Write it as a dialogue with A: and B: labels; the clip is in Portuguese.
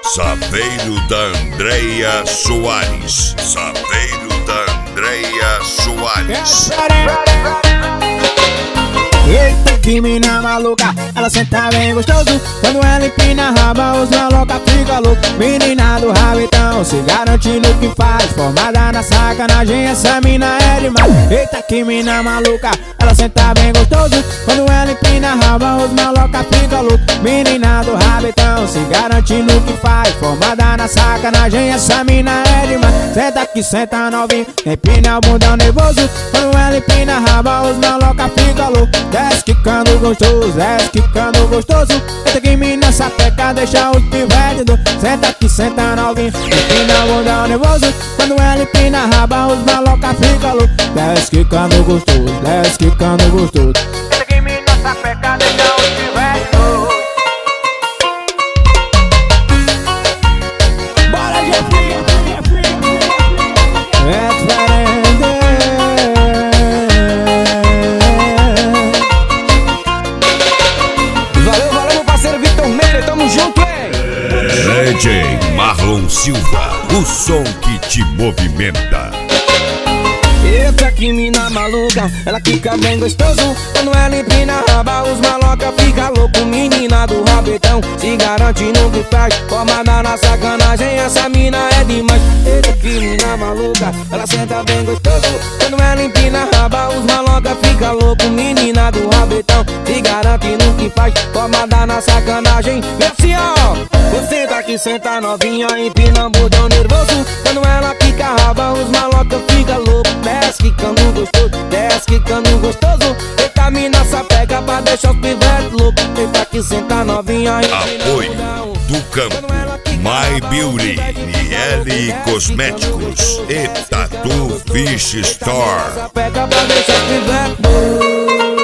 A: Sapeiro da Andreia Soares. Sapeiro da Andreia Soares.
B: Eita, que mina maluca, ela senta bem gostoso. Quando ela empina a raba, os maloca fica louco. Menina do rabetão, se garante no que faz. Formada na sacanagem, essa mina é demais. Eita, que mina maluca, ela senta bem gostoso. Quando ela empina a raba, os maloca fica louco. Menina do rabetão, se garante no que faz. Formada na sacanagem, essa mina é demais. Senta aqui, senta novinho, empina o bundão nervoso. Quando ela empina a raba, os maloca fica louco. Desce quicando gostoso, desce quicando gostoso. Eita que mina sapeca, deixa os pivetes do. Senta aqui, senta novinho, empina o bundão nervoso. Quando ela empina a raba, os maloca fica louco. Desce quicando gostoso, desce quicando gostoso. Eita que mina sapeca, deixa os pivetes do. Bora Jeffrey, é diferente.
C: Valeu, meu parceiro Vitor Meire, tamo junto, hein?
A: DJ Marlon Silva, o som que te movimenta.
C: Eita que mina maluca, ela fica bem gostoso. Quando ela empina a raba, os maloca fica louco. Menina do rabetão, se garante no que faz. Formada na sacanagem, essa mina é demais. Eita que mina maluca, ela senta bem gostoso. Quando ela empina a raba, os maloca fica louco. Menina do rabetão, se garante no que faz. Formada na sacanagem, meu senhor. Você tá aqui, senta novinha, empina o bundão nervoso. Quando ela fica a raba, os maloca fica louco. Desce quicando gostoso, desce quicando gostoso. Eita mina sapeca pra deixar os pivetes loucos. Eita que senta novinha.
A: Apoio do campo My Beauty, Niele Cosméticos e Tatu Fish Store.
C: Sapeca pra deixar os pivetes loucos.